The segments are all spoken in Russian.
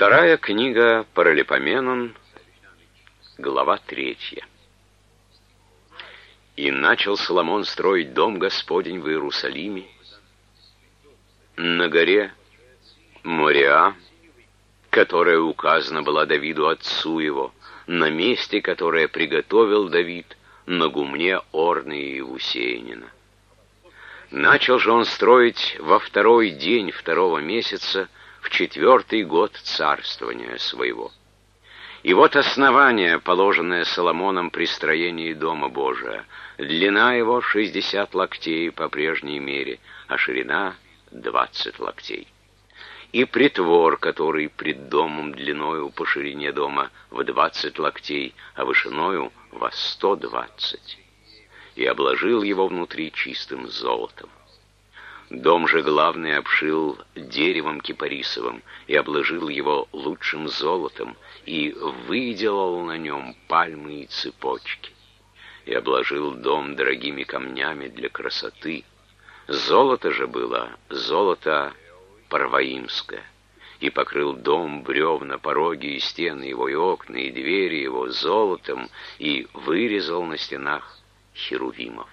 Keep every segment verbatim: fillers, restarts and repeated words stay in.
Вторая книга Паралипоменон, глава третья. «И начал Соломон строить дом Господень в Иерусалиме, на горе Мориа, которая указана была Давиду отцу его, на месте, которое приготовил Давид, на гумне Орны и Иевусеянина. Начал же он строить во второй день второго месяца, в четвертый год царствования своего. И вот основание, положенное Соломоном при строении дома Божия. Длина его шестьдесят локтей по прежней мере, а ширина двадцать локтей. И притвор, который пред домом длиною по ширине дома в двадцать локтей, а вышиною во сто двадцать. И обложил его внутри чистым золотом. Дом же главный обшил деревом кипарисовым и обложил его лучшим золотом, и выделал на нем пальмы и цепочки. И обложил дом дорогими камнями для красоты. Золото же было золото парваимское, и покрыл дом, бревна, пороги и стены его, и окна, и двери его золотом, и вырезал на стенах херувимов.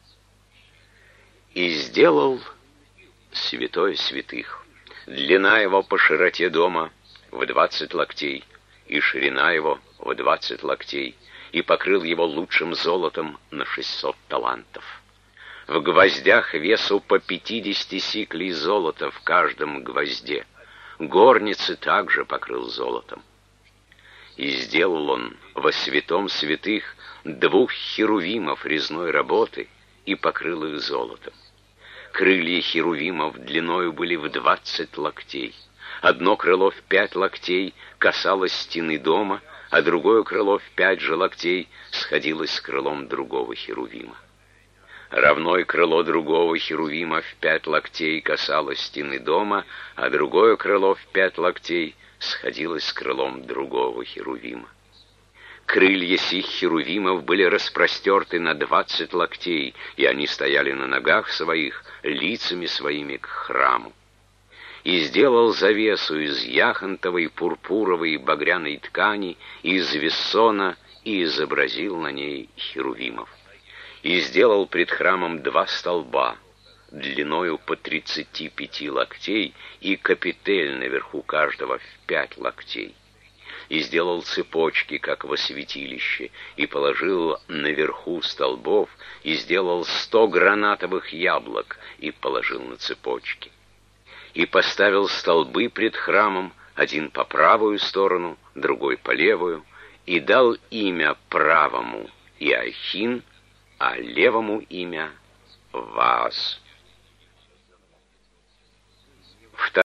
И сделал святое святых. Длина его по широте дома в двадцать локтей, и ширина его в двадцать локтей, и покрыл его лучшим золотом на шестьсот талантов. В гвоздях весу по пятидесяти сиклей золота в каждом гвозде. Горницы также покрыл золотом. И сделал он во святом святых двух херувимов резной работы и покрыл их золотом. Крылья херувимов длиною были в двадцать локтей. Одно крыло в пять локтей касалось стены дома, а другое крыло в пять же локтей сходилось с крылом другого херувима. Равное крыло другого херувима в пять локтей касалось стены дома, а другое крыло в пять локтей сходилось с крылом другого херувима. Крылья сих херувимов были распростерты на двадцать локтей, и они стояли на ногах своих, лицами своими к храму. И сделал завесу из яхонтовой, пурпуровой и багряной ткани, из вессона, и изобразил на ней херувимов. И сделал пред храмом два столба, длиною по тридцати пяти локтей, и капитель наверху каждого в пять локтей. И сделал цепочки, как во святилище, и положил наверху столбов, и сделал сто гранатовых яблок, и положил на цепочки. И поставил столбы пред храмом, один по правую сторону, другой по левую, и дал имя правому Иохин, а левому имя Вааз.